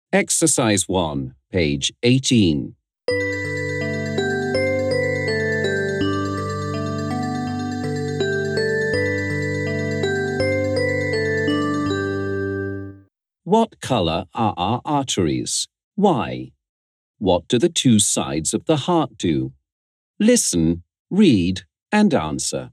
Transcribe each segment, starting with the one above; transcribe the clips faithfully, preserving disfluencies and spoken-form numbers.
Exercise one, page eighteen. What color are our arteries? Why? What do the two sides of the heart do? Listen, read, and answer.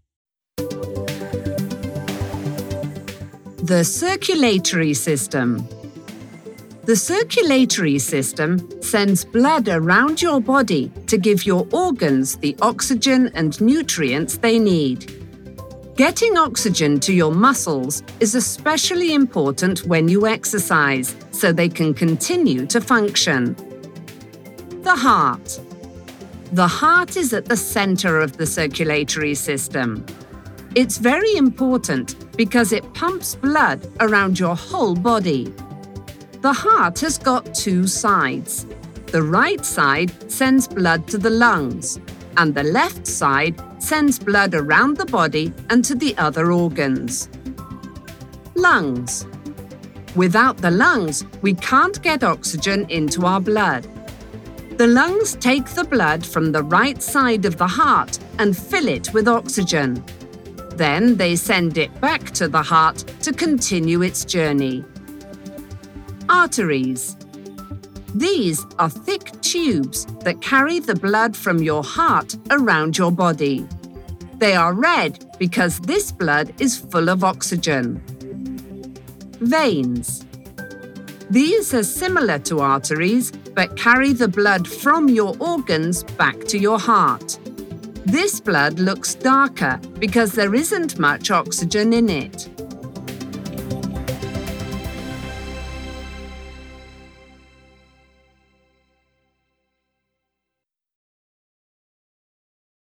The circulatory system. The circulatory system sends blood around your body to give your organs the oxygen and nutrients they need. Getting oxygen to your muscles is especially important when you exercise, so they can continue to function. The heart. The heart is at the center of the circulatory system. It's very important because it pumps blood around your whole body. The heart has got two sides. The right side sends blood to the lungs, and the left side sends blood around the body and to the other organs. Lungs. Without the lungs, we can't get oxygen into our blood. The lungs take the blood from the right side of the heart and fill it with oxygen. Then they send it back to the heart to continue its journey. Arteries. These are thick tubes that carry the blood from your heart around your body. They are red because this blood is full of oxygen. Veins. These are similar to arteries but carry the blood from your organs back to your heart. This blood looks darker because there isn't much oxygen in it.